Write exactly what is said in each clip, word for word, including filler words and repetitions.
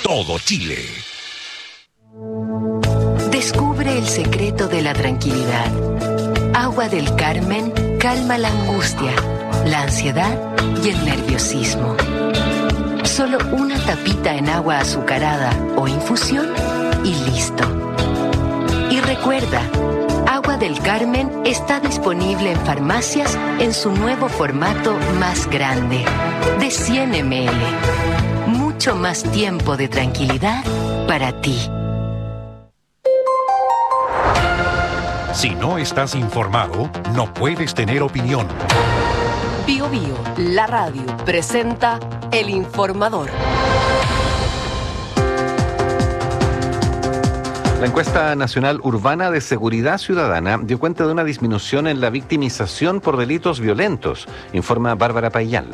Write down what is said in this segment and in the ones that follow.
todo Chile. Descubre el secreto de la tranquilidad. Agua del Carmen calma la angustia, la ansiedad y el nerviosismo. Solo una tapita en agua azucarada o infusión y listo. Y recuerda, Agua del Carmen está disponible en farmacias en su nuevo formato más grande, de cien mililitros. Mucho más tiempo de tranquilidad para ti. Si no estás informado, no puedes tener opinión. Bio Bio, la radio, presenta El Informador. La encuesta nacional urbana de seguridad ciudadana dio cuenta de una disminución en la victimización por delitos violentos, informa Bárbara Payal.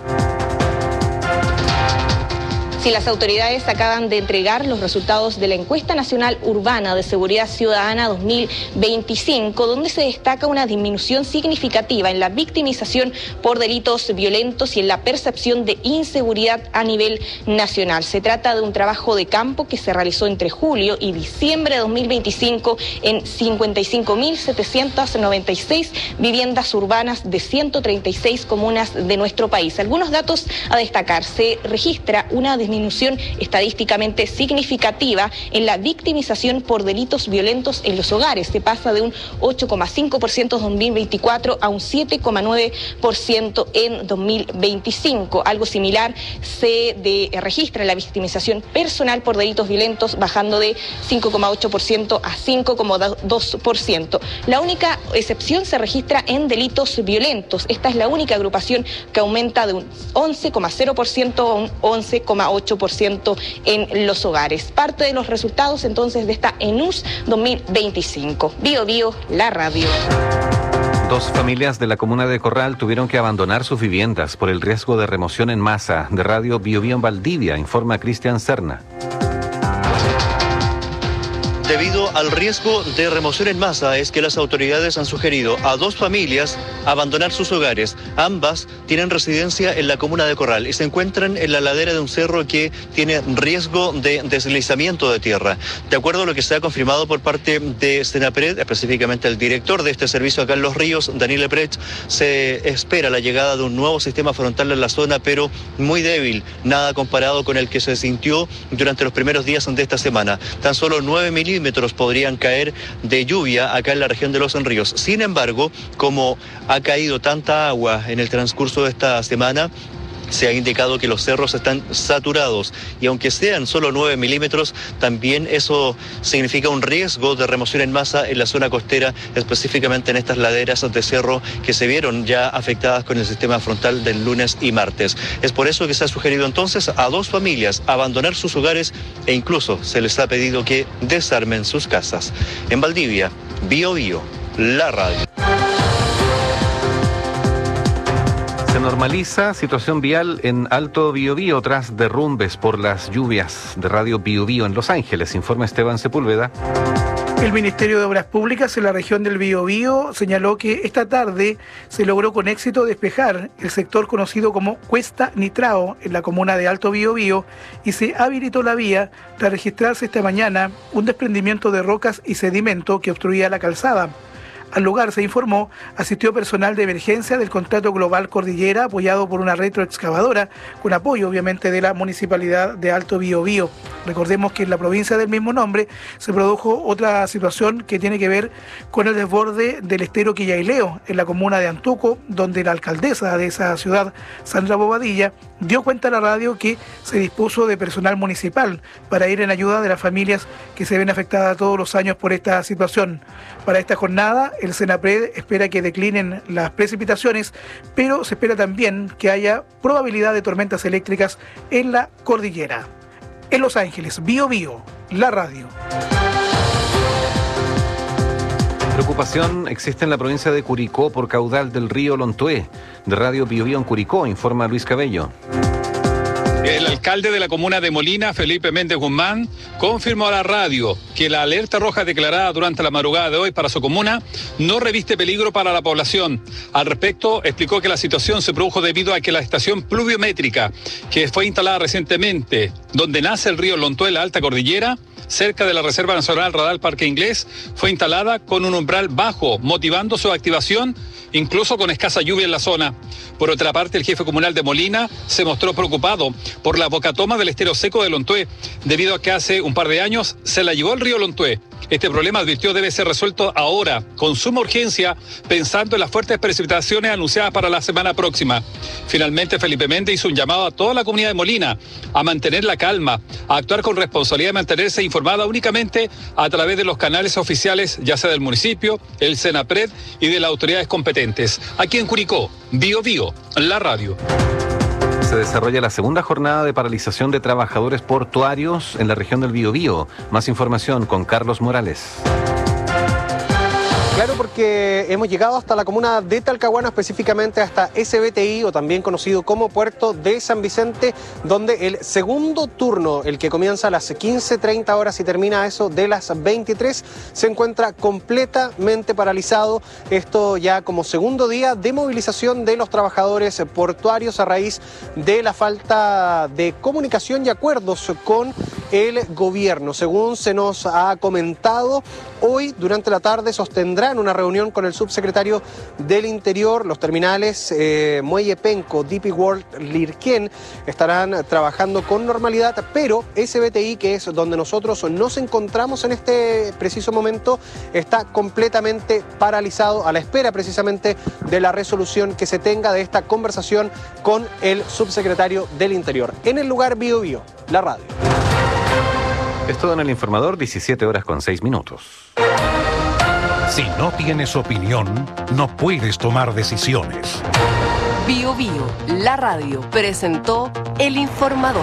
Sí, las autoridades acaban de entregar los resultados de la encuesta nacional urbana de seguridad ciudadana dos mil veinticinco, donde se destaca una disminución significativa en la victimización por delitos violentos y en la percepción de inseguridad a nivel nacional. Se trata de un trabajo de campo que se realizó entre julio y diciembre de dos mil veinticinco en cincuenta y cinco mil setecientas noventa y seis viviendas urbanas de ciento treinta y seis comunas de nuestro país. Algunos datos a destacar: se registra una disminución disminución estadísticamente significativa en la victimización por delitos violentos en los hogares. Se pasa de un ocho coma cinco por ciento en dos mil veinticuatro a un siete coma nueve por ciento en dos mil veinticinco. Algo similar se de, registra en la victimización personal por delitos violentos, bajando de cinco coma ocho por ciento a cinco coma dos por ciento. La única excepción se registra en delitos violentos. Esta es la única agrupación que aumenta de un once coma cero por ciento a un once coma ocho por ciento en los hogares. Parte de los resultados entonces de esta ENUS dos mil veinticinco. Bio Bio, la radio. Dos familias de la comuna de Corral tuvieron que abandonar sus viviendas por el riesgo de remoción en masa. De Radio Bio Bio en Valdivia, informa Cristian Serna. Debido al riesgo de remoción en masa es que las autoridades han sugerido a dos familias abandonar sus hogares. Ambas tienen residencia en la comuna de Corral y se encuentran en la ladera de un cerro que tiene riesgo de deslizamiento de tierra. De acuerdo a lo que se ha confirmado por parte de Senapred, específicamente el director de este servicio acá en Los Ríos, Daniel Eprech, se espera la llegada de un nuevo sistema frontal en la zona, pero muy débil, nada comparado con el que se sintió durante los primeros días de esta semana. Tan solo nueve milímetros podrían caer de lluvia acá en la región de Los Ríos. Sin embargo, como ha caído tanta agua en el transcurso de esta semana, se ha indicado que los cerros están saturados y aunque sean solo nueve milímetros, también eso significa un riesgo de remoción en masa en la zona costera, específicamente en estas laderas de cerro que se vieron ya afectadas con el sistema frontal del lunes y martes. Es por eso que se ha sugerido entonces a dos familias abandonar sus hogares e incluso se les ha pedido que desarmen sus casas. En Valdivia, Bio Bio, la radio. Se normaliza situación vial en Alto Biobío tras derrumbes por las lluvias. De Radio Bio Bio en Los Ángeles, informa Esteban Sepúlveda. El Ministerio de Obras Públicas en la región del Biobío señaló que esta tarde se logró con éxito despejar el sector conocido como Cuesta Nitrao en la comuna de Alto Biobío y se habilitó la vía tras registrarse esta mañana un desprendimiento de rocas y sedimento que obstruía la calzada. Al lugar, se informó, asistió personal de emergencia del Contrato Global Cordillera apoyado por una retroexcavadora con apoyo obviamente de la Municipalidad de Alto Biobío. Recordemos que en la provincia del mismo nombre se produjo otra situación que tiene que ver con el desborde del estero Quillaileo en la comuna de Antuco, donde la alcaldesa de esa ciudad, Sandra Bobadilla, dio cuenta a la radio que se dispuso de personal municipal para ir en ayuda de las familias que se ven afectadas todos los años por esta situación. Para esta jornada, el Senapred espera que declinen las precipitaciones, pero se espera también que haya probabilidad de tormentas eléctricas en la cordillera. En Los Ángeles, Bio Bio, la radio. Preocupación existe en la provincia de Curicó por caudal del río Lontué. De Radio Bio Bio en Curicó, informa Luis Cabello. El alcalde de la comuna de Molina, Felipe Méndez Guzmán, confirmó a la radio que la alerta roja declarada durante la madrugada de hoy para su comuna no reviste peligro para la población. Al respecto, explicó que la situación se produjo debido a que la estación pluviométrica, que fue instalada recientemente, donde nace el río Lontué, la Alta Cordillera, cerca de la Reserva Nacional Radal Parque Inglés, fue instalada con un umbral bajo, motivando su activación, incluso con escasa lluvia en la zona. Por otra parte, el jefe comunal de Molina se mostró preocupado por la bocatoma del estero seco de Lontué, debido a que hace un par de años se la llevó el río Lontué. Este problema, advirtió, debe ser resuelto ahora, con suma urgencia, pensando en las fuertes precipitaciones anunciadas para la semana próxima. Finalmente, Felipe Méndez hizo un llamado a toda la comunidad de Molina a mantener la calma, a actuar con responsabilidad y mantenerse informada únicamente a través de los canales oficiales, ya sea del municipio, el SENAPRED y de las autoridades competentes. Aquí en Curicó, Bío Bío, la radio. Se desarrolla la segunda jornada de paralización de trabajadores portuarios en la región del Biobío. Más información con Carlos Morales. Claro, porque hemos llegado hasta la comuna de Talcahuano, específicamente hasta S B T I, o también conocido como Puerto de San Vicente, donde el segundo turno, el que comienza a las quince treinta horas y termina a eso de las veintitrés, se encuentra completamente paralizado. Esto ya como segundo día de movilización de los trabajadores portuarios a raíz de la falta de comunicación y acuerdos con el gobierno. Según se nos ha comentado, hoy durante la tarde sostendrán una reunión con el subsecretario del Interior. Los terminales eh, Muelle Penco, D P World, Lirquén estarán trabajando con normalidad, pero S B T I, que es donde nosotros nos encontramos en este preciso momento, está completamente paralizado a la espera precisamente de la resolución que se tenga de esta conversación con el subsecretario del Interior. En el lugar Bío Bío, la radio. Es todo en El Informador, diecisiete horas con seis minutos. Si no tienes opinión, no puedes tomar decisiones. Bío Bío, la radio, presentó El Informador.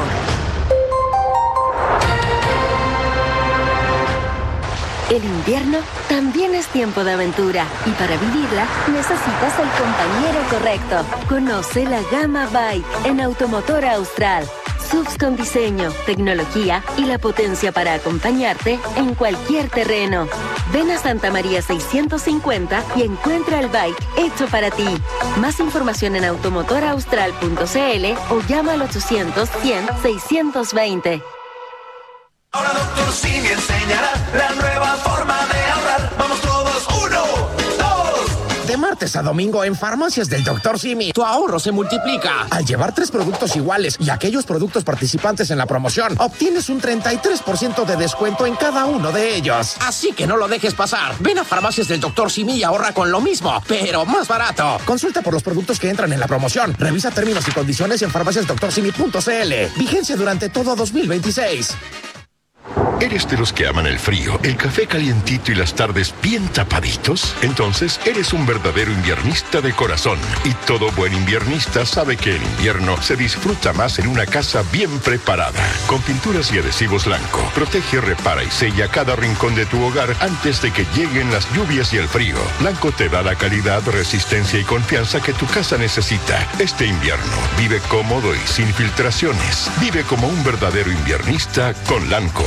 El invierno también es tiempo de aventura y para vivirla necesitas el compañero correcto. Conoce la gama Bike en Automotor Austral. S U Vs con diseño, tecnología y la potencia para acompañarte en cualquier terreno. Ven a Santa María seiscientos cincuenta y encuentra el bike hecho para ti. Más información en automotor austral punto c l o llama al ochocientos cien seiscientos veinte. Ahora Doctor Simi enseñará la nueva forma de ahorrar. Vamos todos, uno, dos. De martes a domingo en Farmacias del Doctor Simi, tu ahorro se multiplica. Al llevar tres productos iguales y aquellos productos participantes en la promoción, obtienes un treinta y tres por ciento de descuento en cada uno de ellos. Así que no lo dejes pasar. Ven a Farmacias del Doctor Simi y ahorra con lo mismo, pero más barato. Consulta por los productos que entran en la promoción. Revisa términos y condiciones en farmacias doctor simi punto c l. Vigencia durante todo dos mil veintiséis. ¿Eres de los que aman el frío, el café calientito y las tardes bien tapaditos? Entonces eres un verdadero inviernista de corazón. Y todo buen inviernista sabe que el invierno se disfruta más en una casa bien preparada. Con pinturas y adhesivos Lanco, protege, repara y sella cada rincón de tu hogar antes de que lleguen las lluvias y el frío. Lanco te da la calidad, resistencia y confianza que tu casa necesita. Este invierno vive cómodo y sin filtraciones. Vive como un verdadero inviernista con Lanco.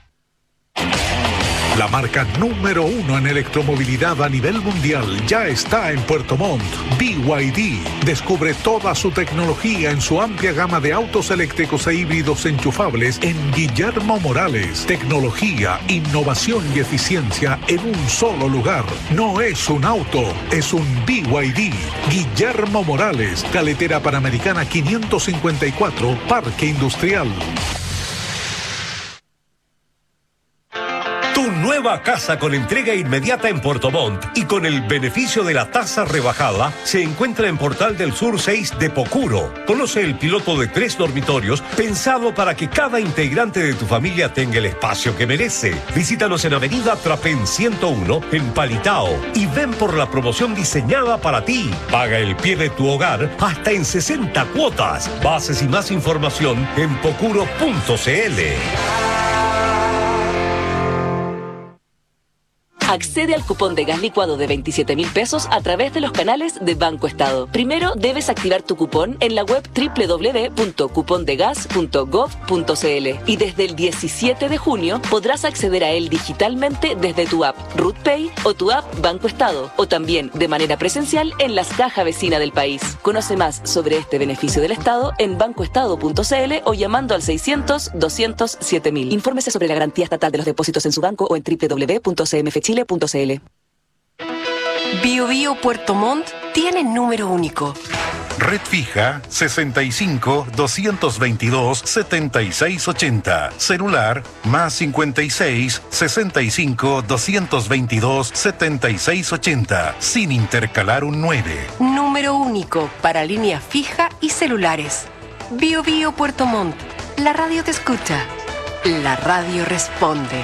La marca número uno en electromovilidad a nivel mundial ya está en Puerto Montt. B Y D. Descubre toda su tecnología en su amplia gama de autos eléctricos e híbridos enchufables en Guillermo Morales. Tecnología, innovación y eficiencia en un solo lugar. No es un auto, es un B Y D. Guillermo Morales, Carretera Panamericana quinientos cincuenta y cuatro, Parque Industrial. Tu nueva casa con entrega inmediata en Puerto Montt y con el beneficio de la tasa rebajada se encuentra en Portal del Sur seis de Pocuro. Conoce el piloto de tres dormitorios pensado para que cada integrante de tu familia tenga el espacio que merece. Visítanos en Avenida Trapén ciento uno en Palitao y ven por la promoción diseñada para ti. Paga el pie de tu hogar hasta en sesenta cuotas. Bases y más información en pocuro punto c l. Accede al cupón de gas licuado de veintisiete mil pesos a través de los canales de Banco Estado. Primero debes activar tu cupón en la web doble u doble u doble u punto cupondegas punto gov punto c l y desde el diecisiete de junio podrás acceder a él digitalmente desde tu app RutPay o tu app Banco Estado o también de manera presencial en las cajas vecinas del país. Conoce más sobre este beneficio del Estado en bancoestado punto c l o llamando al seiscientos, doscientos, siete mil. Infórmese sobre la garantía estatal de los depósitos en su banco o en doble u doble u doble u punto c m f chile punto c l. Bio Bio Puerto Montt tiene número único. Red fija sesenta y cinco, doscientos veintidós, setenta y seis ochenta. Celular más cincuenta y seis, sesenta y cinco, doscientos veintidós, setenta y seis ochenta. Sin intercalar un nueve. Número único para línea fija y celulares. Bio Bio Puerto Montt. La radio te escucha. La radio responde.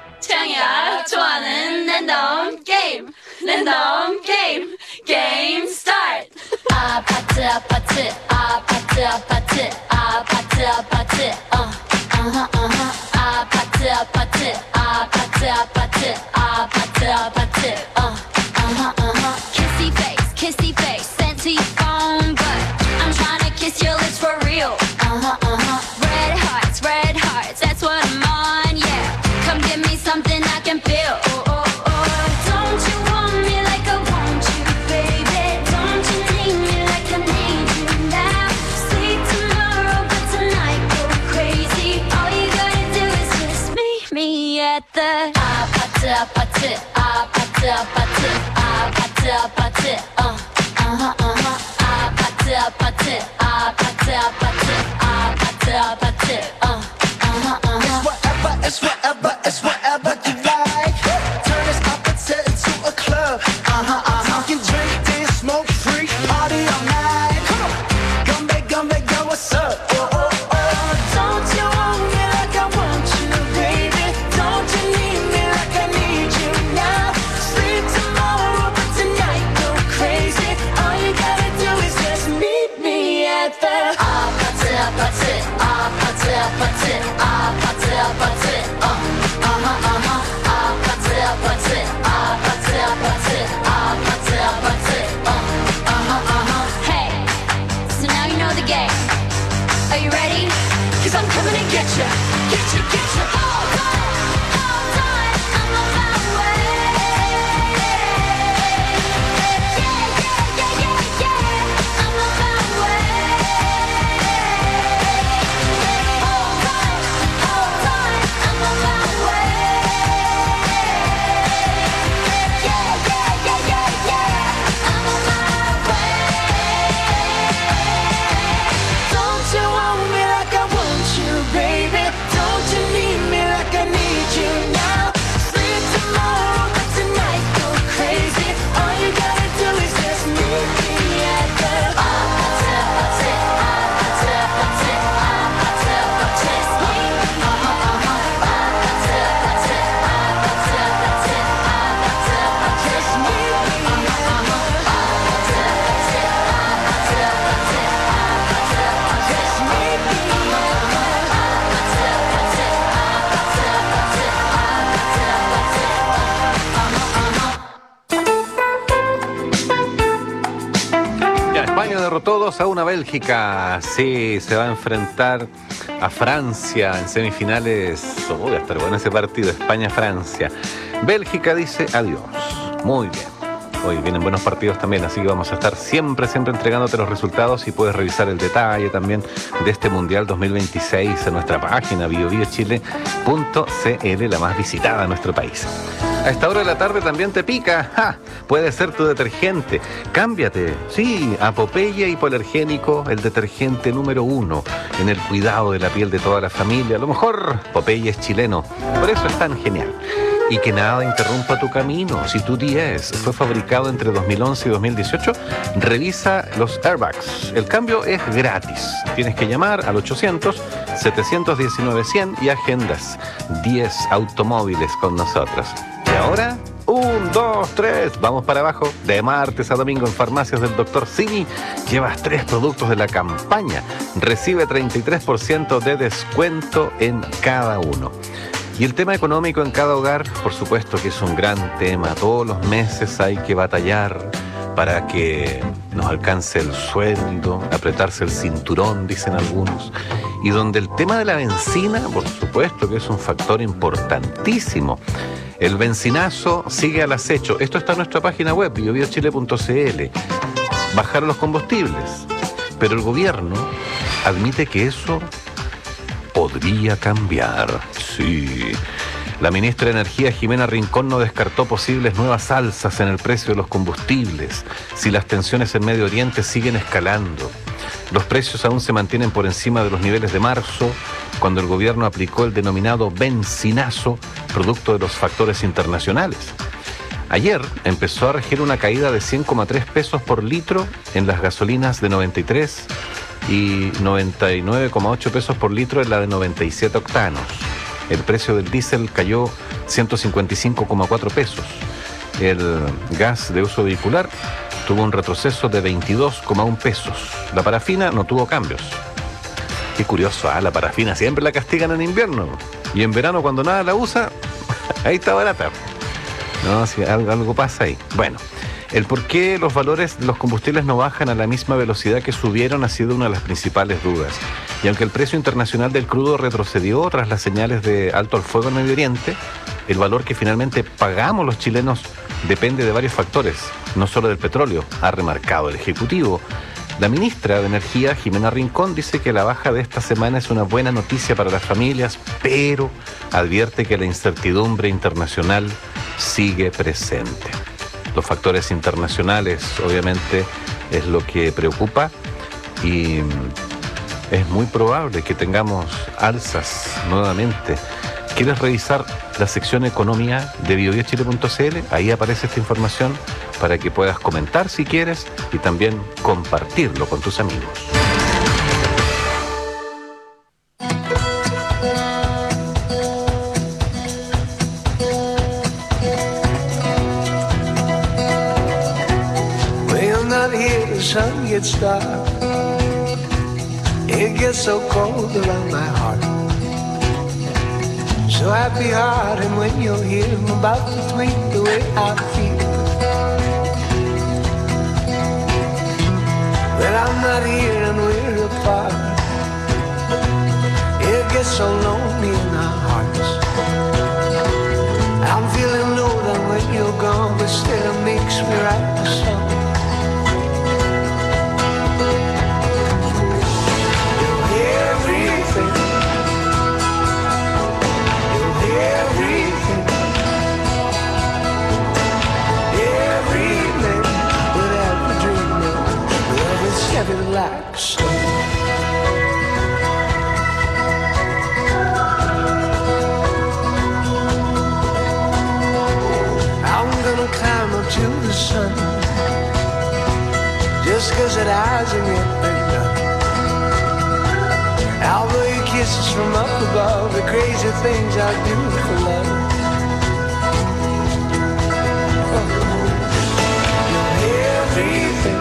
창야 좋아하는 랜덤 게임 랜덤 게임 게임 스타트 아파트 아파트 아파트 아파트 아파트 아파트 어 어허 어허 아파트 아파트 아파트 아파트 아파트 아파트 어 어허 어허 kissy face kissy face sent to your phone but I'm trying to kiss your lips for real uh-huh uh-huh red hearts red hearts that's what I'm on yeah come give me something I can feel. Oh, oh, oh. Don't you want me like I want you, baby? Don't you need me like I need you now? Sleep tomorrow, but tonight go crazy. All you gotta do is just meet me at the 아파트 아파트 아파트 아파트 아파트 아파트 어 어허 어허 아파트 아파트 아파트 아파트 아파트 아파트 어 어허 어허. It's whatever, it's whatever you like. Turn this opposite into a club. Uh-huh, uh-huh. You can drink, dance, smoke, free, party all night. Come on, come back, come back, girl, what's up? Oh, oh, oh. Don't you want me like I want you, baby? Don't you need me like I need you now? Sleep tomorrow, but tonight go crazy. All you gotta do is just meet me at the 아파트, 아파트, 아파트, 아파트, 아파트, 아파트. Are you ready? Cause I'm coming to get you, get you, get you. Hold on, hold on, I'm on my way. Yeah, yeah, yeah, yeah, yeah, I'm on my way. Hold on, hold on, I'm on my way. Yeah, yeah, yeah, yeah, yeah, I'm on my way. Don't you want me like I want you, baby? Don't you need me like I need you now? Sleep tomorrow, but tonight go crazy. All you gotta do is just meet me at the 아파트, 아파트, 아파트, 아파트, 아파트, 아파트. Uh-huh, uh-huh. 아파트, 아파트, 아파트, 아파트, 아파트, 아파트. Just meet me. Uh-huh, uh-huh. 아파트, 아파트, 아파트, 아파트, 아파트, 아파트. Just meet me. Ya, España derrotó dos a uno a Bélgica. Sí, se va a enfrentar a Francia en semifinales. Oh, voy a estar bueno ese partido, España-Francia. Bélgica dice adiós. Muy bien. Hoy vienen buenos partidos también, así que vamos a estar siempre, siempre entregándote los resultados y puedes revisar el detalle también de este Mundial dos mil veintiséis en nuestra página bio bio chile punto c l, la más visitada en nuestro país. A esta hora de la tarde también te pica. ¡Ja! Puede ser tu detergente. Cámbiate, sí, a Popeye Hipoalergénico, el detergente número uno en el cuidado de la piel de toda la familia. A lo mejor Popeye es chileno, por eso es tan genial. Y que nada interrumpa tu camino. Si tu diez fue fabricado entre dos mil once y dos mil dieciocho, revisa los airbags. El cambio es gratis. Tienes que llamar al ochocientos, setecientos diecinueve, cien y agendas diez automóviles con nosotros. Y ahora, un, dos, tres, vamos para abajo. De martes a domingo en farmacias del doctor Simi, llevas tres productos de la campaña. Recibe treinta y tres por ciento de descuento en cada uno. Y el tema económico en cada hogar, por supuesto que es un gran tema. Todos los meses hay que batallar para que nos alcance el sueldo, apretarse el cinturón, dicen algunos. Y donde el tema de la benzina, por supuesto que es un factor importantísimo. El benzinazo sigue al acecho. Esto está en nuestra página web, bio bio chile punto c l. Bajaron los combustibles, pero el gobierno admite que eso podría cambiar. Sí. La ministra de Energía, Jimena Rincón, no descartó posibles nuevas alzas en el precio de los combustibles si las tensiones en Medio Oriente siguen escalando. Los precios aún se mantienen por encima de los niveles de marzo, cuando el gobierno aplicó el denominado benzinazo, producto de los factores internacionales. Ayer empezó a regir una caída de cien coma tres pesos por litro en las gasolinas de noventa y tres y noventa y nueve coma ocho pesos por litro en la de noventa y siete octanos. El precio del diésel cayó ciento cincuenta y cinco coma cuatro pesos. El gas de uso vehicular tuvo un retroceso de veintidós coma uno pesos. La parafina no tuvo cambios. Qué curioso, ¿eh? La parafina siempre la castigan en invierno. Y en verano, cuando nada la usa, ahí está barata. No, si algo, algo pasa ahí. Bueno, el por qué los valores de los combustibles no bajan a la misma velocidad que subieron ha sido una de las principales dudas. Y aunque el precio internacional del crudo retrocedió tras las señales de alto al fuego en Medio Oriente, el valor que finalmente pagamos los chilenos depende de varios factores, no solo del petróleo, ha remarcado el Ejecutivo. La ministra de Energía, Jimena Rincón, dice que la baja de esta semana es una buena noticia para las familias, pero advierte que la incertidumbre internacional sigue presente. Los factores internacionales, obviamente, es lo que preocupa y es muy probable que tengamos alzas nuevamente. ¿Quieres revisar la sección Economía de bio bio chile punto c l? Ahí aparece esta información para que puedas comentar si quieres y también compartirlo con tus amigos. Sun gets dark, it gets so cold around my heart. So happy hearted when you're here, I'm about to tweet the way I feel. But I'm not here and we're apart. It gets so lonely in our hearts. I'm feeling low down when you're gone, but still it makes me write the song. Heavy like a stone. I'm gonna climb up to the sun, just cause it hasn't yet been done. I'll blow you kisses from up above, the crazy things I do for love. You're everything.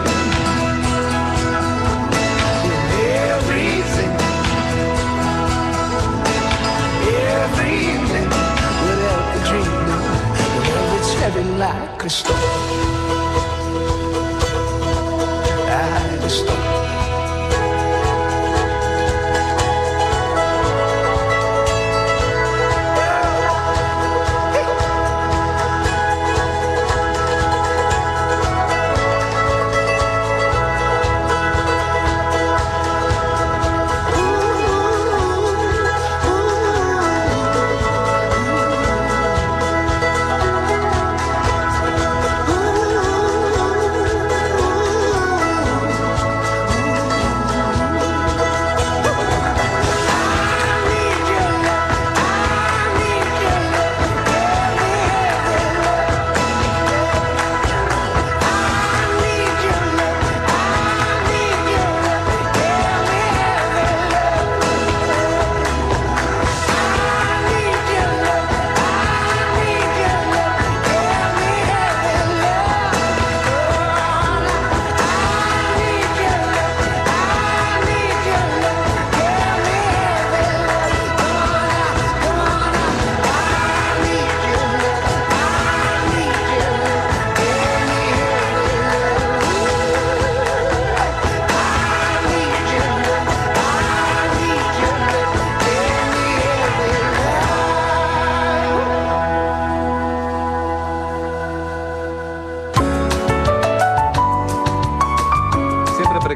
Everything without the dream, love it's heavy like a stone. Like a stone.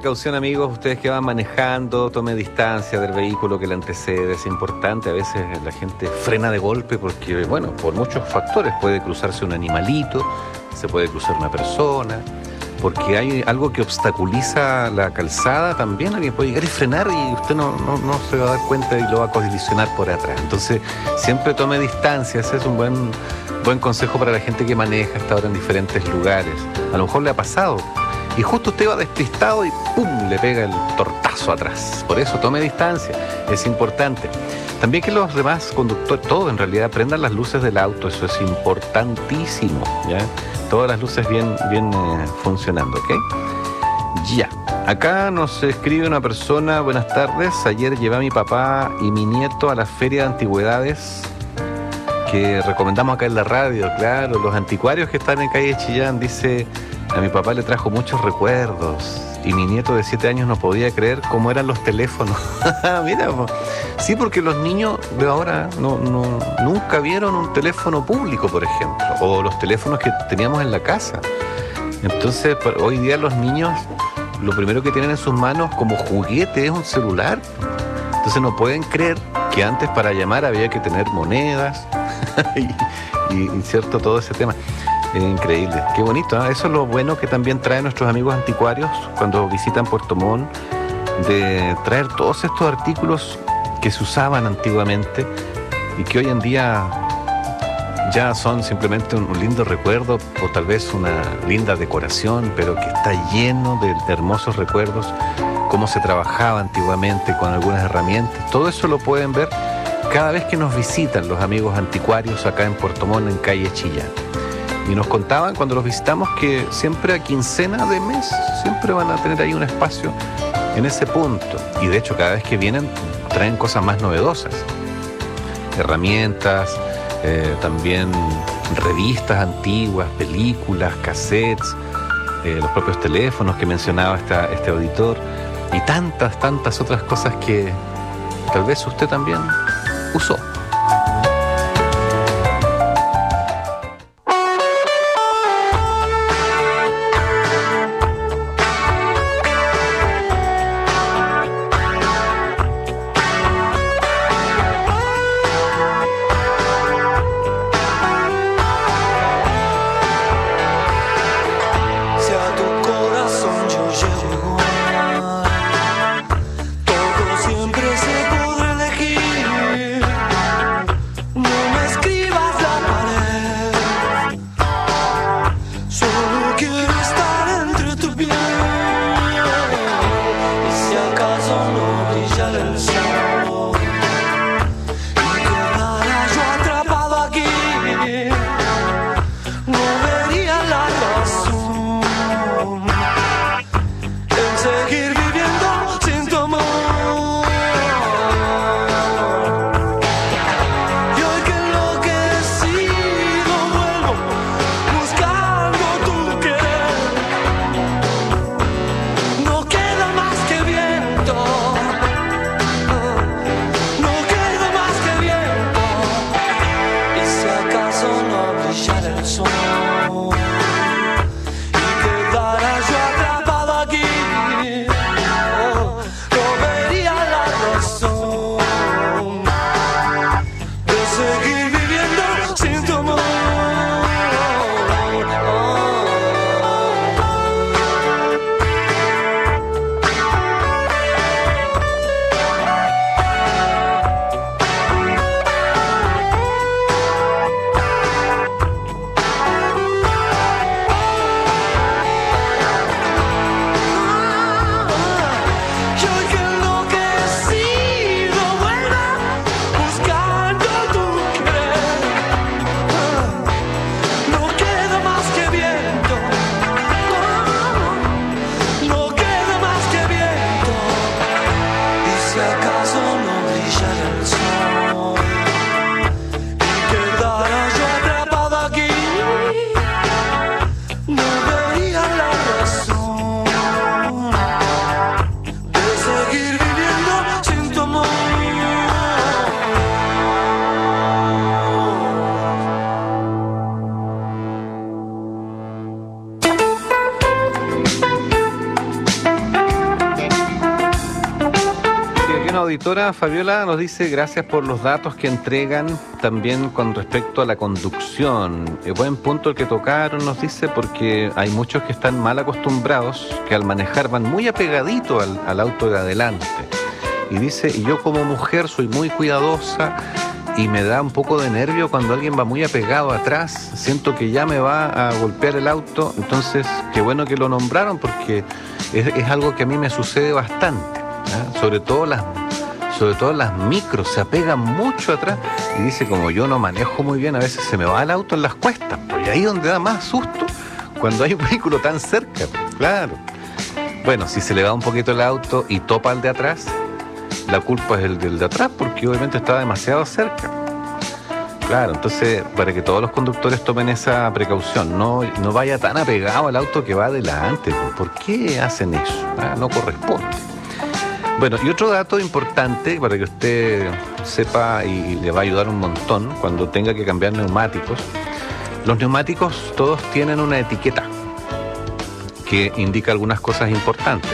precaución, amigos, ustedes que van manejando, tome distancia del vehículo que le antecede, es importante. A veces la gente frena de golpe porque, bueno, por muchos factores, puede cruzarse un animalito, se puede cruzar una persona, porque hay algo que obstaculiza la calzada también. Alguien puede llegar y frenar y usted no, no, no se va a dar cuenta y lo va a colisionar por atrás. Entonces, siempre tome distancia. Ese es un buen, buen consejo para la gente que maneja hasta ahora en diferentes lugares. A lo mejor le ha pasado y justo usted va despistado y ¡pum!, le pega el tortazo atrás. Por eso, tome distancia, es importante. También que los demás conductores, todos en realidad, prendan las luces del auto. Eso es importantísimo, ¿ya? Todas las luces bien, bien eh, funcionando, ¿ok? Ya. Acá nos escribe una persona: buenas tardes, ayer llevé a mi papá y mi nieto a la feria de antigüedades que recomendamos acá en la radio, claro, los anticuarios que están en calle Chillán. Dice, a mi papá le trajo muchos recuerdos y mi nieto de siete años no podía creer cómo eran los teléfonos. Mira, sí, porque los niños de ahora no, no, nunca vieron un teléfono público, por ejemplo, o los teléfonos que teníamos en la casa. Entonces, hoy día los niños, lo primero que tienen en sus manos como juguete es un celular. Entonces no pueden creer que antes para llamar había que tener monedas y, y, y cierto, todo ese tema. Es increíble, qué bonito, ¿eh? Eso es lo bueno que también traen nuestros amigos anticuarios cuando visitan Puerto Montt, de traer todos estos artículos que se usaban antiguamente y que hoy en día ya son simplemente un, un lindo recuerdo o tal vez una linda decoración, pero que está lleno de, de hermosos recuerdos, cómo se trabajaba antiguamente con algunas herramientas. Todo eso lo pueden ver cada vez que nos visitan los amigos anticuarios acá en Puerto Montt, en calle Chillán. Y nos contaban cuando los visitamos que siempre a quincena de mes siempre van a tener ahí un espacio en ese punto. Y de hecho cada vez que vienen traen cosas más novedosas. Herramientas, eh, también revistas antiguas, películas, cassettes, eh, los propios teléfonos que mencionaba esta, este auditor. Y tantas, tantas otras cosas que tal vez usted también usó. Todo siempre se podrá elegir. auditora Fabiola nos dice gracias por los datos que entregan también con respecto a la conducción. Eh, buen punto el que tocaron, nos dice, porque hay muchos que están mal acostumbrados, que al manejar van muy apegaditos al, al auto de adelante. Y dice, y yo como mujer soy muy cuidadosa y me da un poco de nervio cuando alguien va muy apegado atrás, siento que ya me va a golpear el auto. Entonces, qué bueno que lo nombraron porque es, es algo que a mí me sucede bastante, ¿eh? Sobre todo las, sobre todo las micros, se apegan mucho atrás y dice, como yo no manejo muy bien, a veces se me va el auto en las cuestas, pues ahí es donde da más susto, cuando hay un vehículo tan cerca, claro. Bueno, si se le va un poquito el auto y topa al de atrás, la culpa es el del de atrás, porque obviamente estaba demasiado cerca. Claro, entonces, para que todos los conductores tomen esa precaución, no, no vaya tan apegado al auto que va adelante. ¿Por qué hacen eso? Ah, no corresponde. Bueno, y otro dato importante para que usted sepa y le va a ayudar un montón cuando tenga que cambiar neumáticos. Los neumáticos todos tienen una etiqueta que indica algunas cosas importantes,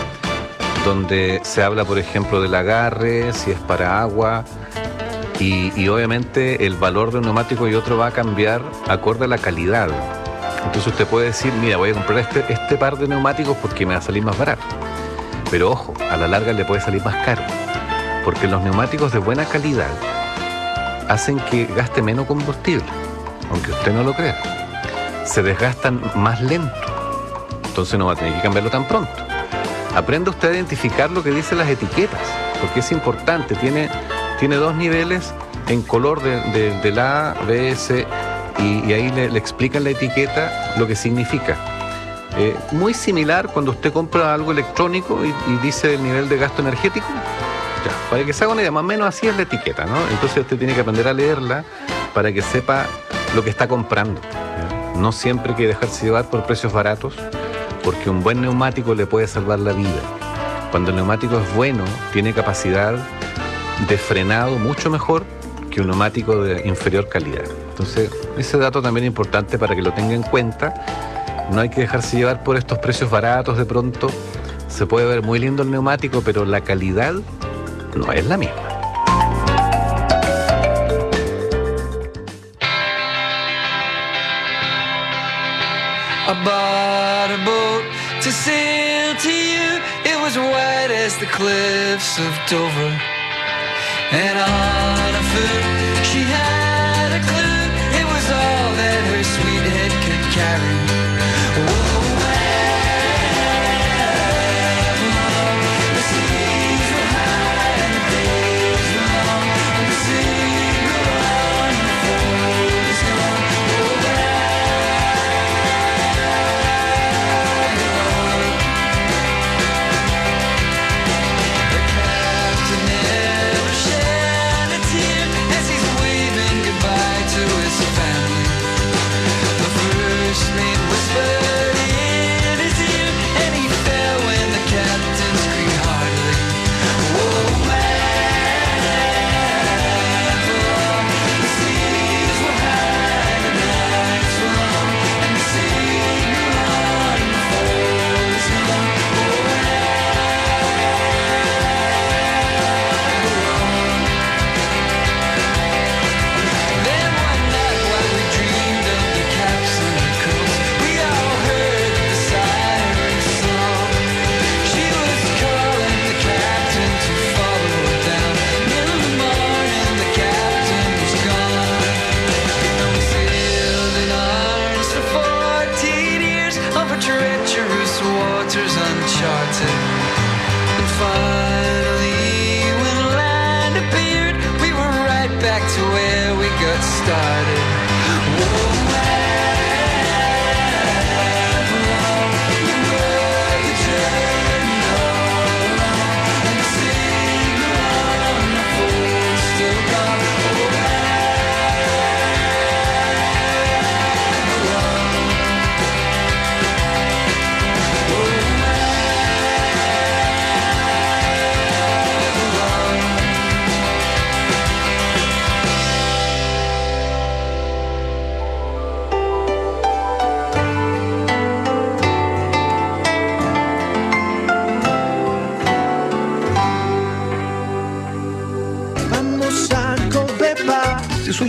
donde se habla, por ejemplo, del agarre, si es para agua, y, y obviamente el valor de un neumático y otro va a cambiar acorde a la calidad. Entonces usted puede decir, mira, voy a comprar este, este par de neumáticos porque me va a salir más barato. Pero ojo, a la larga le puede salir más caro, porque los neumáticos de buena calidad hacen que gaste menos combustible, aunque usted no lo crea. Se desgastan más lento, entonces no va a tener que cambiarlo tan pronto. Aprenda usted a identificar lo que dicen las etiquetas, porque es importante. Tiene, tiene dos niveles en color de, de, del A, B, C, y, y ahí le, le explican la etiqueta lo que significa. Eh, muy similar cuando usted compra algo electrónico y, y dice el nivel de gasto energético. Ya, para que se haga una idea, más o menos así es la etiqueta, ¿no? Entonces usted tiene que aprender a leerla para que sepa lo que está comprando, ¿ya? No siempre hay que dejarse llevar por precios baratos, porque un buen neumático le puede salvar la vida. Cuando el neumático es bueno, tiene capacidad de frenado mucho mejor que un neumático de inferior calidad. Entonces, ese dato también es importante para que lo tenga en cuenta. No hay que dejarse llevar por estos precios baratos de pronto. Se puede ver muy lindo el neumático, pero la calidad no es la misma. I bought a boat to sail to you. It was white as the cliffs of Dover. And on a foot she had a clue. It was all that her sweet head could carry. Whoa, the seas were high and the days were long. The single on the fold is gone.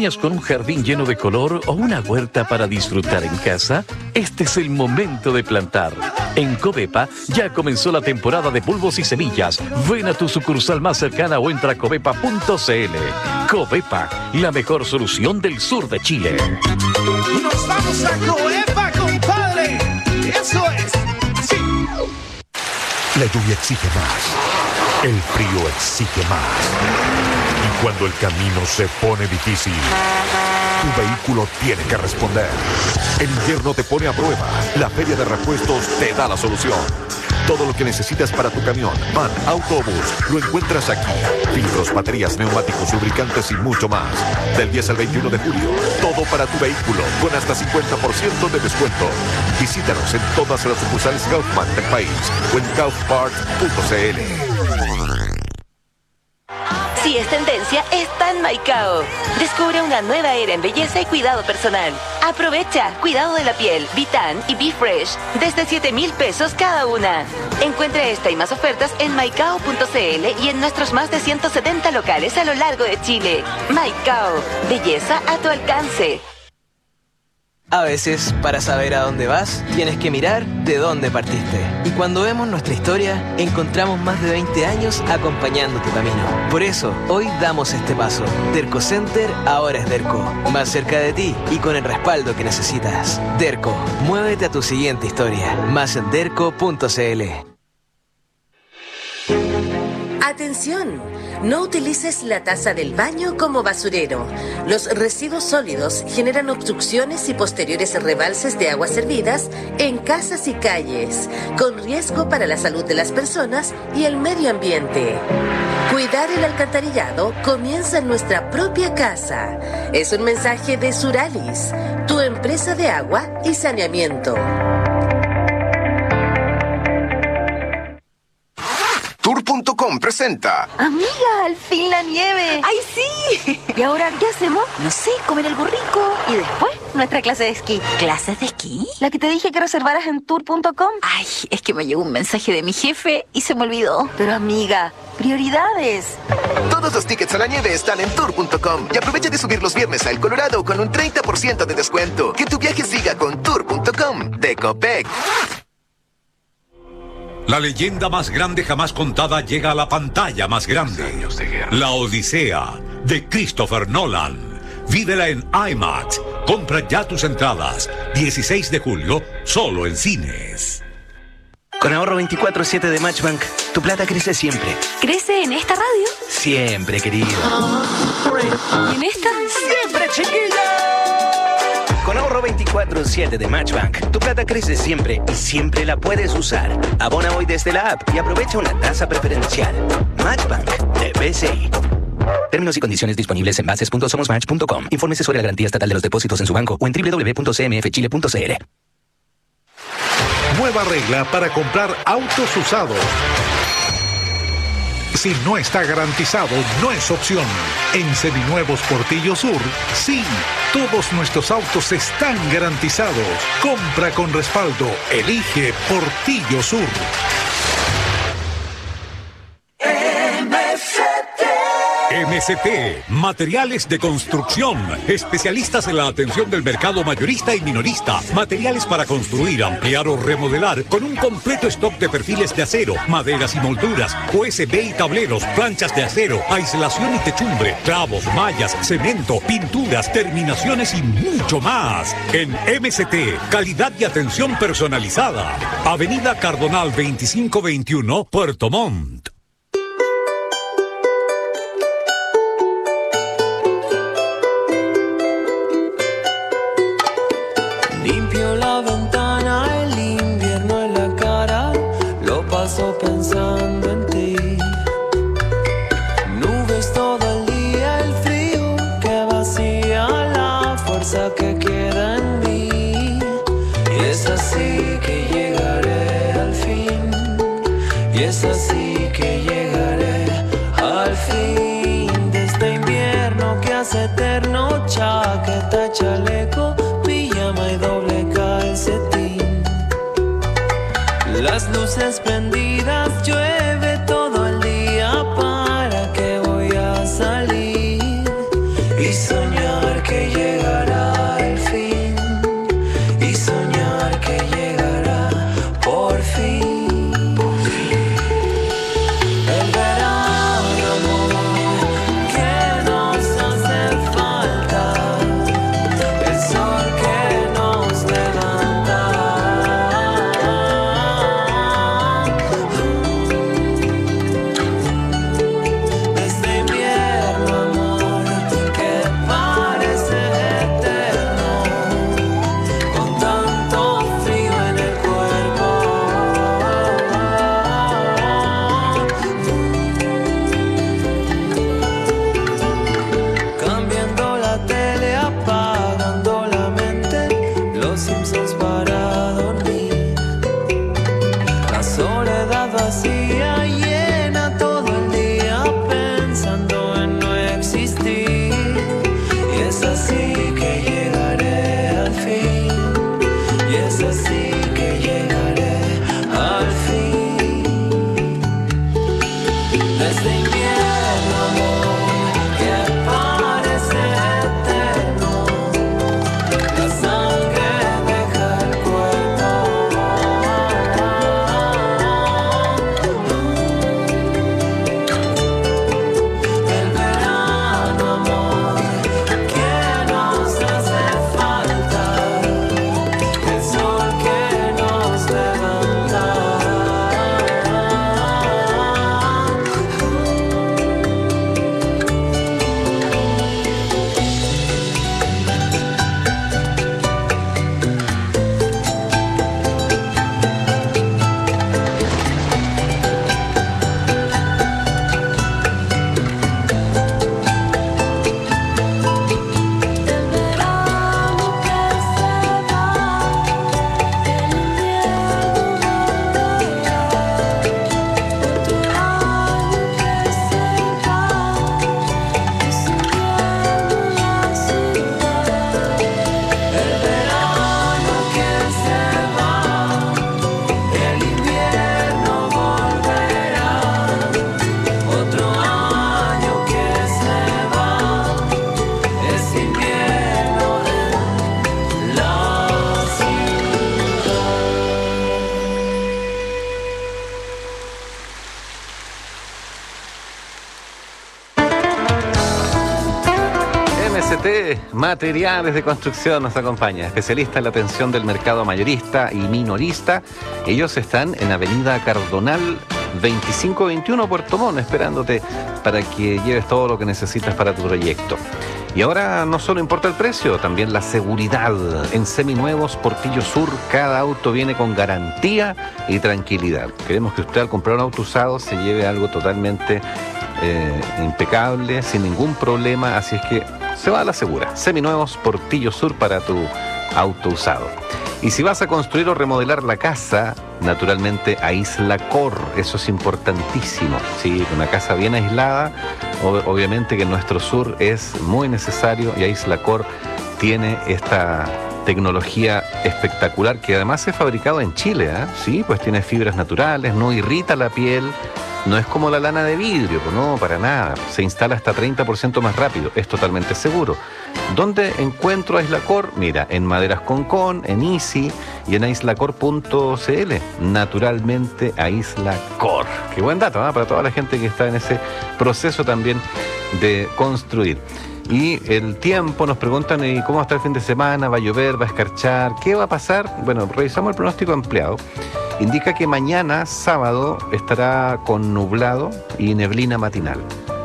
¿Sueñas con un jardín lleno de color o una huerta para disfrutar en casa? Este es el momento de plantar. En Covepa ya comenzó la temporada de bulbos y semillas. Ven a tu sucursal más cercana o entra a covepa punto c l. Covepa, la mejor solución del sur de Chile. ¡Nos vamos a Covepa, compadre! ¡Eso es! ¡Sí! La lluvia exige más. El frío exige más. Y cuando el camino se pone difícil, tu vehículo tiene que responder. El invierno te pone a prueba. La Feria de Repuestos te da la solución. Todo lo que necesitas para tu camión, van, autobús, lo encuentras aquí. Filtros, baterías, neumáticos, lubricantes y mucho más. Del diez al veintiuno de julio, todo para tu vehículo, con hasta cincuenta por ciento de descuento. Visítanos en todas las sucursales Kaufman del país o en kaufpart punto c l. Si es tendencia, está en Maicao. Descubre una nueva era en belleza y cuidado personal. Aprovecha cuidado de la piel, Vitan y Be Fresh, desde siete mil pesos cada una. Encuentra esta y más ofertas en maicao punto c l y en nuestros más de ciento setenta locales a lo largo de Chile. Maicao, belleza a tu alcance. A veces, para saber a dónde vas, tienes que mirar de dónde partiste. Y cuando vemos nuestra historia, encontramos más de veinte años acompañando tu camino. Por eso, hoy damos este paso. Derco Center ahora es Derco. Más cerca de ti y con el respaldo que necesitas. Derco, muévete a tu siguiente historia. Más en derco punto c l. Atención, no utilices la taza del baño como basurero. Los residuos sólidos generan obstrucciones y posteriores rebalses de aguas servidas en casas y calles, con riesgo para la salud de las personas y el medio ambiente. Cuidar el alcantarillado comienza en nuestra propia casa. Es un mensaje de Suralis, tu empresa de agua y saneamiento. Tour punto com presenta. Amiga, al fin la nieve. ¡Ay, sí! ¿Y ahora qué hacemos? No sé, comer algo rico. Y después, nuestra clase de esquí. ¿Clases de esquí? La que te dije que reservaras en tour punto com. Ay, es que me llegó un mensaje de mi jefe y se me olvidó. Pero amiga, prioridades. Todos los tickets a la nieve están en tour punto com. Y aprovecha de subir los viernes a El Colorado con un treinta por ciento de descuento. Que tu viaje siga con tour punto com de Copec. La leyenda más grande jamás contada llega a la pantalla más grande. La Odisea, de Christopher Nolan. Vívela en IMAX. Compra ya tus entradas. dieciséis de julio, solo en cines. Con ahorro veinticuatro siete de Matchbank, tu plata crece siempre. ¿Crece en esta radio? Siempre, querido. ¿Y en esta? ¡Siempre, chiquilla! Con ahorro veinticuatro siete de Matchbank, tu plata crece siempre y siempre la puedes usar. Abona hoy desde la app y aprovecha una tasa preferencial. Matchbank de B C I. Términos y condiciones disponibles en bases punto somosmatch punto com. Infórmese sobre la garantía estatal de los depósitos en su banco o en doble u doble u doble u punto c m f chile punto c l. Nueva regla para comprar autos usados. Si no está garantizado, no es opción. En Seminuevos Portillo Sur, sí, todos nuestros autos están garantizados. Compra con respaldo. Elige Portillo Sur. M S T, Materiales de Construcción, especialistas en la atención del mercado mayorista y minorista, materiales para construir, ampliar o remodelar, con un completo stock de perfiles de acero, maderas y molduras, U S B y tableros, planchas de acero, aislación y techumbre, clavos, mallas, cemento, pinturas, terminaciones y mucho más. En M S T, calidad y atención personalizada. Avenida Cardonal veinticinco veintiuno, Puerto Montt. Limpio la ventana, el invierno en la cara, lo paso pensando en ti. Nubes todo el día, el frío que vacía la fuerza que queda en mí. Y es así que llegaré al fin, y es así que llegaré al fin de este invierno que hace eterno, chaqueta, chaleco, pijama y doble calcetín. Las luces prendidas, llueve todo el día. ¿Para qué voy a salir y soñar Chile, Materiales de Construcción nos acompaña, especialista en la atención del mercado mayorista y minorista. Ellos están en Avenida Cardonal veinticinco veintiuno Puerto Montt, esperándote para que lleves todo lo que necesitas para tu proyecto. Y ahora no solo importa el precio, también la seguridad. En Seminuevos Portillo Sur, cada auto viene con garantía y tranquilidad. Queremos que usted al comprar un auto usado se lleve algo totalmente eh, impecable, sin ningún problema, así es que se va a la segura. Seminuevos Portillo Sur para tu auto usado. Y si vas a construir o remodelar la casa, naturalmente Aislacor, eso es importantísimo. Sí, una casa bien aislada, ob- obviamente que en nuestro sur es muy necesario y Aislacor tiene esta tecnología espectacular que además es fabricado en Chile, ¿eh? Sí, pues tiene fibras naturales, no irrita la piel. No es como la lana de vidrio, no, para nada. Se instala hasta treinta por ciento más rápido. Es totalmente seguro. ¿Dónde encuentro Aislacor? Mira, en Maderas Concón, en Easy y en aislacor punto c l. Naturalmente, Aislacor. Qué buen dato, ¿eh? Para toda la gente que está en ese proceso también de construir. Y el tiempo, nos preguntan, ¿y cómo va a estar el fin de semana? ¿Va a llover? ¿Va a escarchar? ¿Qué va a pasar? Bueno, revisamos el pronóstico ampliado. Indica que mañana, sábado, estará con nublado y neblina matinal.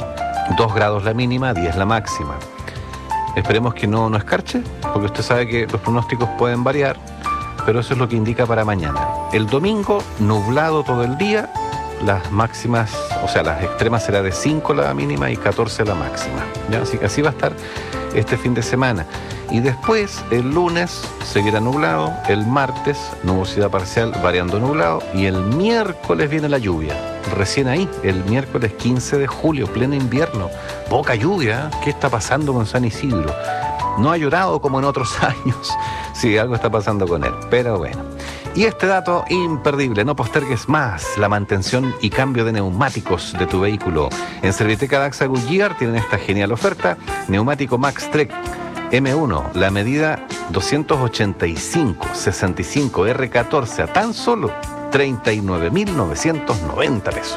dos grados la mínima, diez la máxima. Esperemos que no, no escarche, porque usted sabe que los pronósticos pueden variar, pero eso es lo que indica para mañana. El domingo, nublado todo el día, las máximas, o sea, las extremas será de cinco la mínima y catorce la máxima. ¿Ya? Así que así va a estar este fin de semana. Y después, el lunes, seguirá nublado, el martes, nubosidad parcial, variando nublado, y el miércoles viene la lluvia. Recién ahí, el miércoles quince de julio, pleno invierno, poca lluvia. ¿Qué está pasando con San Isidro? No ha llorado como en otros años. Sí, algo está pasando con él, pero bueno. Y este dato imperdible, no postergues más la mantención y cambio de neumáticos de tu vehículo. En Serviteca Daxa Goodyear tienen esta genial oferta, neumático Max Trek eme uno, la medida doscientos ochenta y cinco sesenta y cinco erre catorce a tan solo treinta y nueve mil novecientos noventa pesos.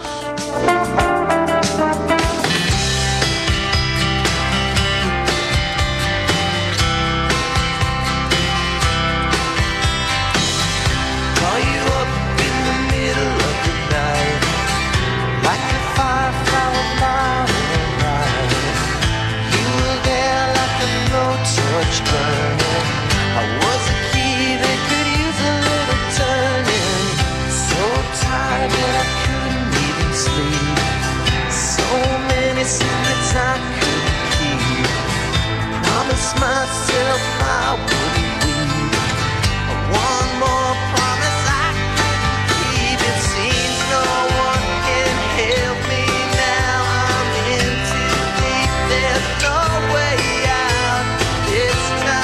Myself I wouldn't leave. One more promise I couldn't keep. It seems no one can help me now. I'm in too deep. There's no way out this time.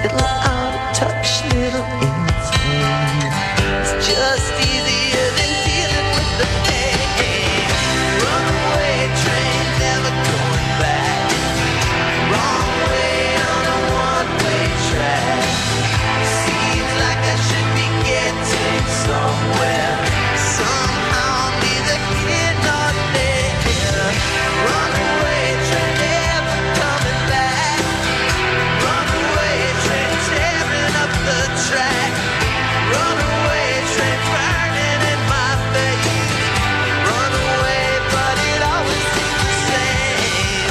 little out of touch, little insane. It's just easier than dealing with the pain. Runaway train, never going back. Wrong way on a one-way track. Seems like I should be getting somewhere. Somehow neither here nor there. Runaway train, never coming back. Runaway train, tearing up the track. Runaway train, burning in my face. Runaway, but it always seems the same.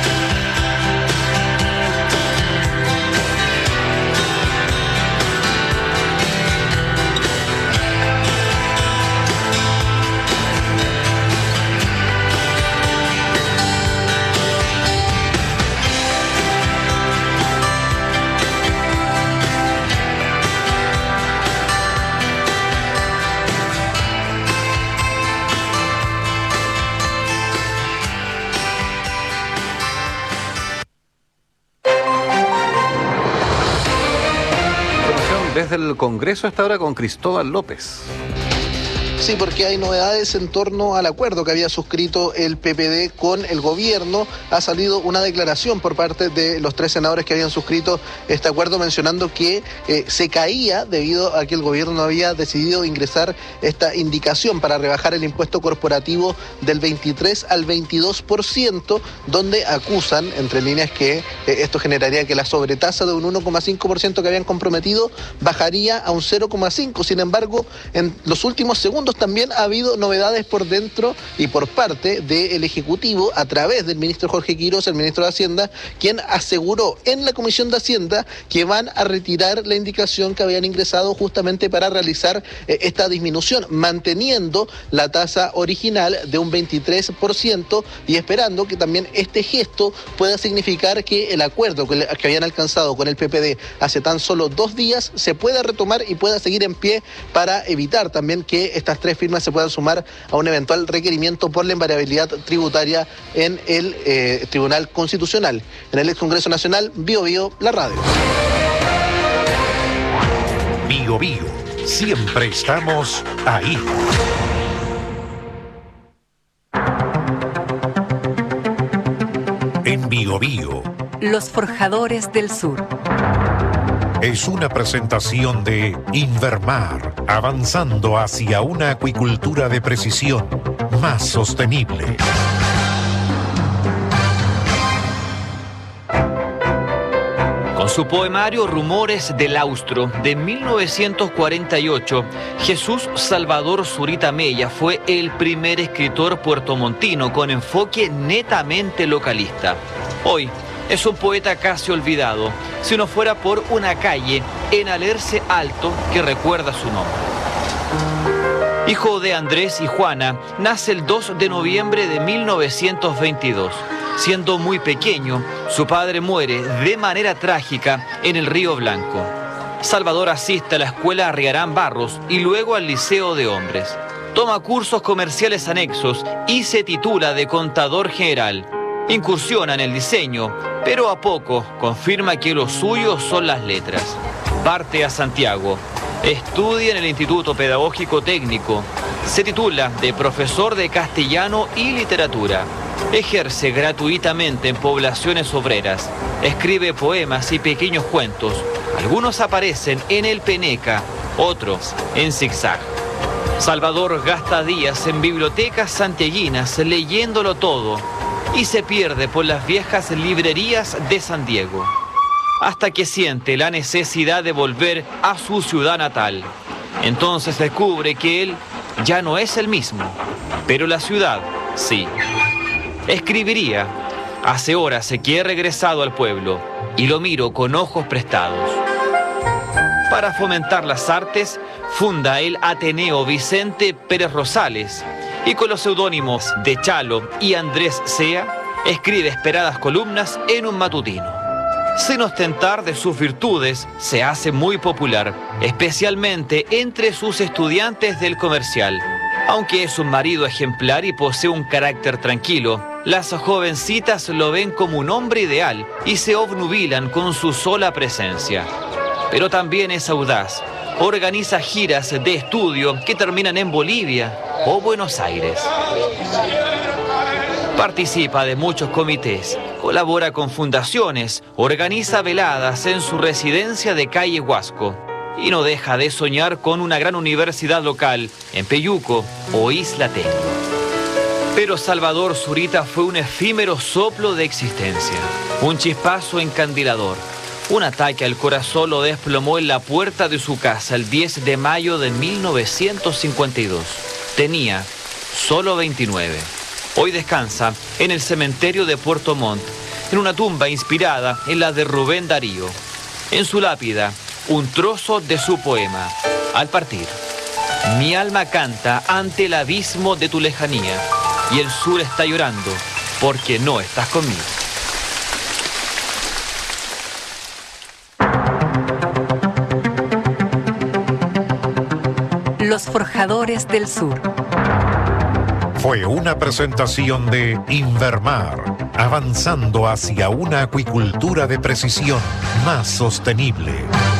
Información desde el Congreso a esta hora con Cristóbal López. Sí, porque hay novedades en torno al acuerdo que había suscrito el P P D con el gobierno. Ha salido una declaración por parte de los tres senadores que habían suscrito este acuerdo mencionando que eh, se caía debido a que el gobierno había decidido ingresar esta indicación para rebajar el impuesto corporativo del veintitrés al veintidós por ciento, donde acusan, entre líneas, que eh, esto generaría que la sobretasa de un uno coma cinco por ciento que habían comprometido bajaría a un cero coma cinco por ciento. Sin embargo, en los últimos segundos también ha habido novedades por dentro y por parte del Ejecutivo a través del ministro Jorge Quiroz, el ministro de Hacienda, quien aseguró en la Comisión de Hacienda que van a retirar la indicación que habían ingresado justamente para realizar eh, esta disminución, manteniendo la tasa original de un veintitrés por ciento y esperando que también este gesto pueda significar que el acuerdo que, que habían alcanzado con el P P D hace tan solo dos días se pueda retomar y pueda seguir en pie para evitar también que estas tres firmas se puedan sumar a un eventual requerimiento por la invariabilidad tributaria en el eh, Tribunal Constitucional. En el ex Congreso Nacional, Bio Bio, la radio. Bio Bio, siempre estamos ahí. En Bio Bio. Los Forjadores del Sur. Es una presentación de Invermar, avanzando hacia una acuicultura de precisión más sostenible. Con su poemario Rumores del Austro de mil novecientos cuarenta y ocho, Jesús Salvador Zurita Mella fue el primer escritor puertomontino con enfoque netamente localista. Hoy es un poeta casi olvidado, si no fuera por una calle en Alerce Alto que recuerda su nombre. Hijo de Andrés y Juana, nace el dos de noviembre de mil novecientos veintidós. Siendo muy pequeño, su padre muere de manera trágica en el Río Blanco. Salvador asiste a la escuela Arriarán Barros y luego al Liceo de Hombres. Toma cursos comerciales anexos y se titula de contador general. Incursiona en el diseño, pero a poco confirma que lo suyo son las letras. Parte a Santiago, estudia en el Instituto Pedagógico Técnico, se titula de profesor de castellano y literatura, ejerce gratuitamente en poblaciones obreras, escribe poemas y pequeños cuentos, algunos aparecen en El Peneca, otros en Zigzag. Salvador gasta días en bibliotecas santiaguinas leyéndolo todo, y se pierde por las viejas librerías de San Diego, hasta que siente la necesidad de volver a su ciudad natal. Entonces descubre que él ya no es el mismo, pero la ciudad sí. Escribiría: hace horas que he regresado al pueblo y lo miro con ojos prestados. Para fomentar las artes, funda el Ateneo Vicente Pérez Rosales, y con los seudónimos de Chalo y Andrés Sea, escribe esperadas columnas en un matutino. Sin ostentar de sus virtudes, se hace muy popular, especialmente entre sus estudiantes del comercial. Aunque es un marido ejemplar y posee un carácter tranquilo, Las jovencitas lo ven como un hombre ideal y se obnubilan con su sola presencia. Pero también es audaz. Organiza giras de estudio que terminan en Bolivia o Buenos Aires. Participa de muchos comités, colabora con fundaciones, organiza veladas en su residencia de calle Huasco y no deja de soñar con una gran universidad local en Peyuco o Isla Tello. Pero Salvador Zurita fue un efímero soplo de existencia, un chispazo encandilador. Un ataque al corazón lo desplomó en la puerta de su casa el diez de mayo de mil novecientos cincuenta y dos. Tenía solo veintinueve. Hoy descansa en el cementerio de Puerto Montt, en una tumba inspirada en la de Rubén Darío. En su lápida, un trozo de su poema, Al partir. Mi alma canta ante el abismo de tu lejanía, y el sur está llorando porque no estás conmigo. Los Forjadores del Sur. Fue una presentación de Invermar, avanzando hacia una acuicultura de precisión más sostenible.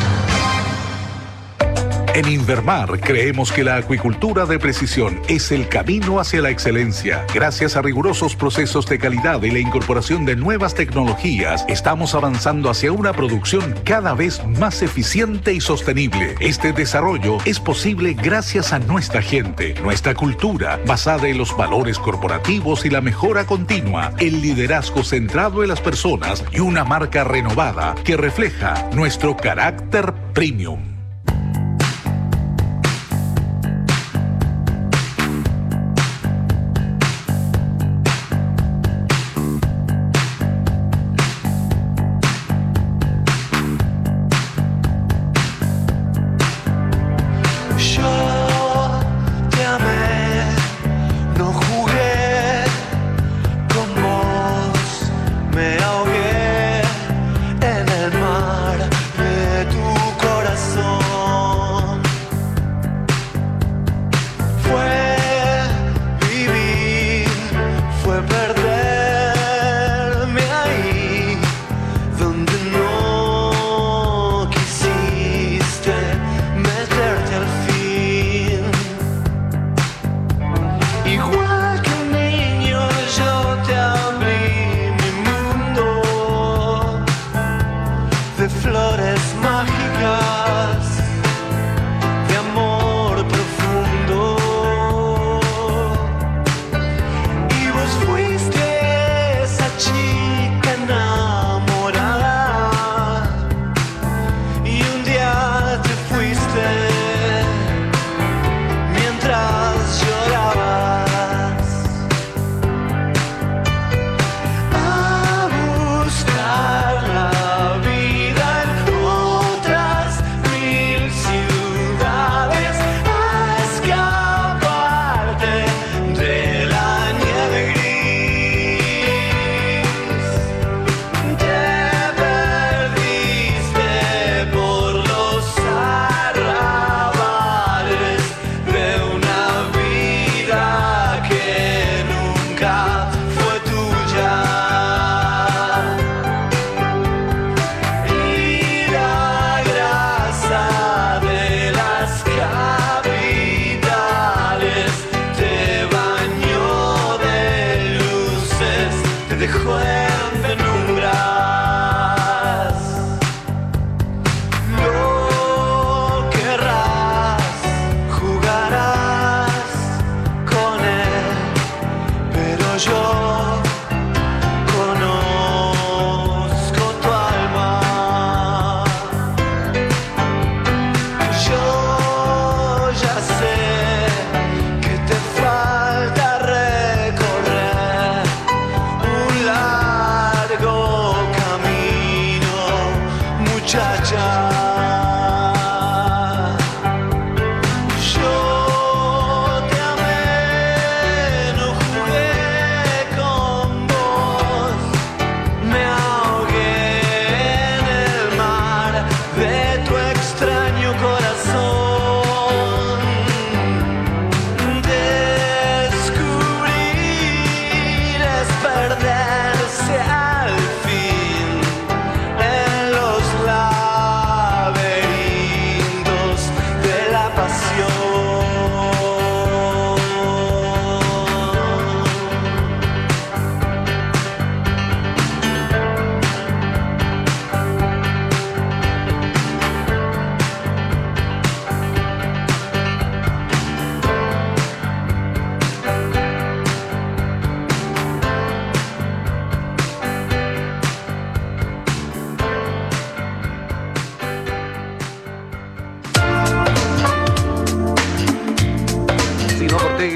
En Invermar creemos que la acuicultura de precisión es el camino hacia la excelencia. Gracias a rigurosos procesos de calidad y la incorporación de nuevas tecnologías, estamos avanzando hacia una producción cada vez más eficiente y sostenible. Este desarrollo es posible gracias a nuestra gente, nuestra cultura, basada en los valores corporativos y la mejora continua, el liderazgo centrado en las personas y una marca renovada que refleja nuestro carácter premium.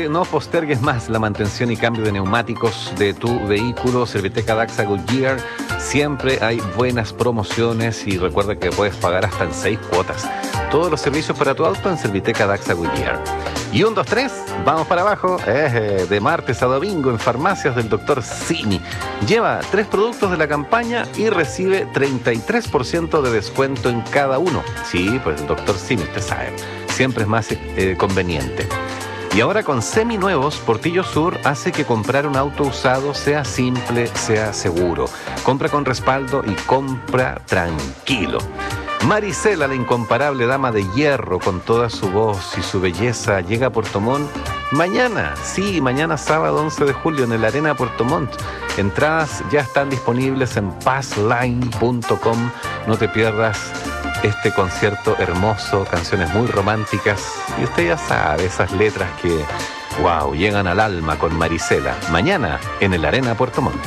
postergue, no postergues más la mantención y cambio de neumáticos de tu vehículo. Serviteca Daxa Goodyear, siempre hay buenas promociones y recuerda que puedes pagar hasta en seis cuotas. Todos los servicios para tu auto en Serviteca Daxa Goodyear. Y un, dos, tres, vamos para abajo. Eh, de martes a domingo en farmacias del doctor Simi. Lleva tres productos de la campaña y recibe treinta y tres por ciento de descuento en cada uno. Sí, pues el doctor Simi, usted sabe, siempre es más eh, conveniente. Y ahora con seminuevos, Portillo Sur hace que comprar un auto usado sea simple, sea seguro. Compra con respaldo y compra tranquilo. Marisela, la incomparable dama de hierro con toda su voz y su belleza, llega a Puerto Montt mañana. Sí, mañana sábado once de julio en el Arena Puerto Montt. Entradas ya están disponibles en passline punto com. No te pierdas este concierto hermoso, canciones muy románticas. Y usted ya sabe, esas letras que, wow, llegan al alma con Marisela. Mañana en el Arena Puerto Montt.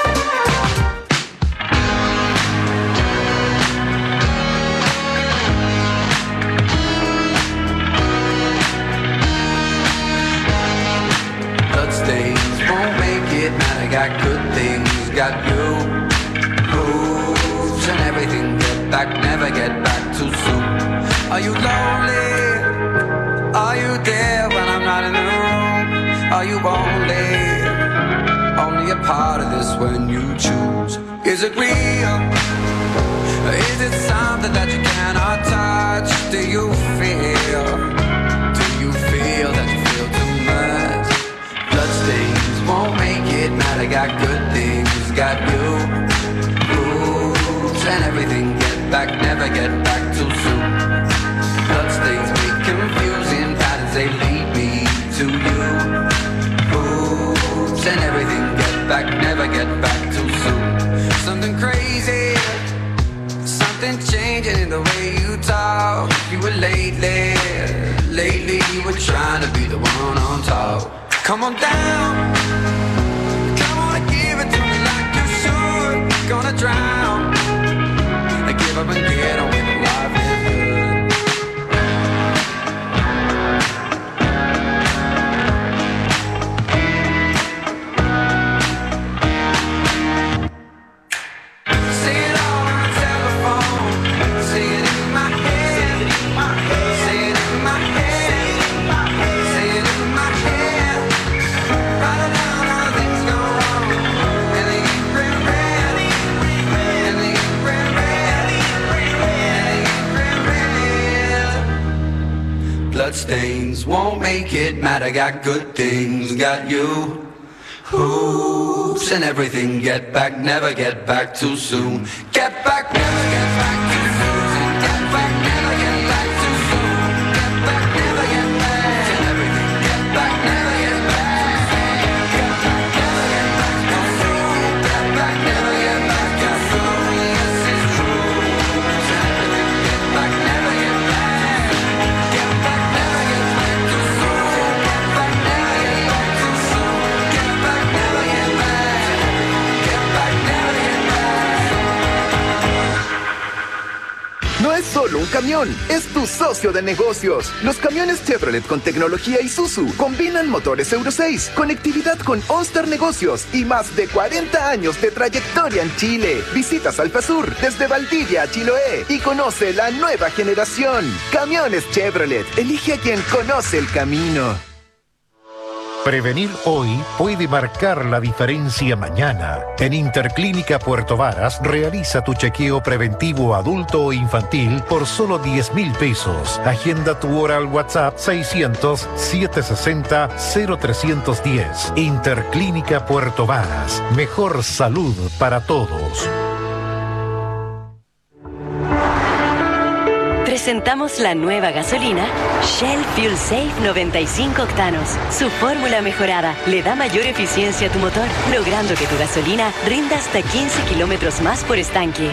Got good things, got you. Moves and everything, get back, never get back too soon. Are you lonely? Are you there when I'm not in the room? Are you only, only a part of this when you choose? Is it real? Is it something that you cannot touch? Do you feel? Do you feel that you feel too much? Bloodstains won't make it matter, got good things, got you. Moves and everything, get back, never get back too soon. Bloodstains make confusing patterns, they lead me to you. Moves and everything, get back, never get back too soon. Something crazy, something changing in the way you talk. You were lately, lately you were trying to be the one on top. Come on down, come on and give it to me like you should. Gonna drown, and give up and get on with life is good. Say it all on the telephone, say it in my head, say it in my head, say it in my head. Right around all things go wrong, and they ain't red, red, and they ain't red, red, and they ain't red, red. Bloodstains won't make it matter, got good things, got you. Hoops and everything, get back, never get back too soon. Get back, never get back too soon. Get back, never get back too soon. Get back, never get back. And everything, get back, never get back. Get back, never get back too soon. Get back, never get back too soon. Yes, it's true. And everything, get back, never get back. Get back, never get back too soon. Get back, never get back too soon. Get back, never get back. Get back, never get back. No es solo un camión, es tu socio de negocios. Los camiones Chevrolet con tecnología Isuzu combinan motores Euro seis, conectividad con All-Star Negocios y más de cuarenta años de trayectoria en Chile. Visitas Alfasur desde Valdivia a Chiloé y conoce la nueva generación. Camiones Chevrolet, elige a quien conoce el camino. Prevenir hoy puede marcar la diferencia mañana. En Interclínica Puerto Varas, realiza tu chequeo preventivo adulto o infantil por solo diez mil pesos. Agenda tu hora al WhatsApp seiscientos, setecientos sesenta, cero trescientos diez. Interclínica Puerto Varas. Mejor salud para todos. Presentamos la nueva gasolina Shell Fuel Safe noventa y cinco octanos. Su fórmula mejorada le da mayor eficiencia a tu motor, logrando que tu gasolina rinda hasta quince kilómetros más por estanque.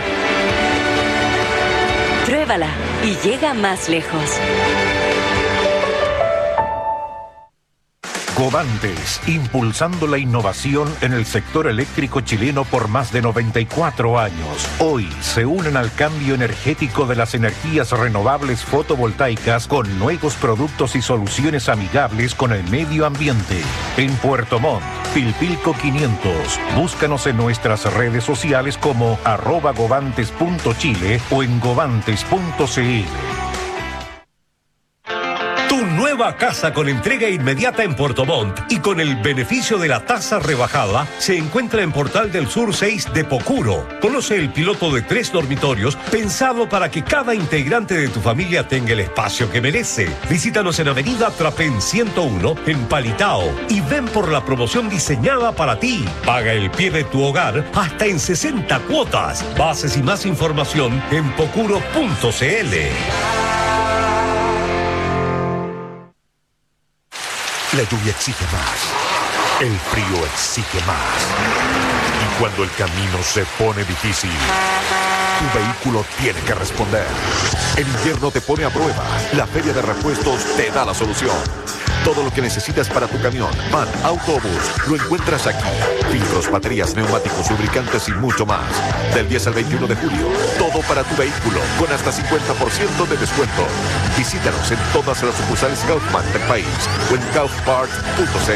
Pruébala y llega más lejos. Govantes, impulsando la innovación en el sector eléctrico chileno por más de noventa y cuatro años. Hoy se unen al cambio energético de las energías renovables fotovoltaicas con nuevos productos y soluciones amigables con el medio ambiente. En Puerto Montt, Pilpilco quinientos. Búscanos en nuestras redes sociales como arroba govantes punto chile o en govantes punto cl. Tu nueva casa con entrega inmediata en Puerto Montt y con el beneficio de la tasa rebajada se encuentra en Portal del Sur seis de Pocuro. Conoce el piloto de tres dormitorios pensado para que cada integrante de tu familia tenga el espacio que merece. Visítanos en Avenida Trapén ciento uno en Palitao y ven por la promoción diseñada para ti. Paga el pie de tu hogar hasta en sesenta cuotas. Bases y más información en pocuro punto cl. La lluvia exige más. El frío exige más. Y cuando el camino se pone difícil, tu vehículo tiene que responder. El invierno te pone a prueba. La Feria de Repuestos te da la solución. Todo lo que necesitas para tu camión, van, autobús, lo encuentras aquí. Filtros, baterías, neumáticos, lubricantes y mucho más. Del diez al veintiuno de julio, todo para tu vehículo, con hasta cincuenta por ciento de descuento. Visítanos en todas las sucursales Kaufman del país o en kaufpart punto cl.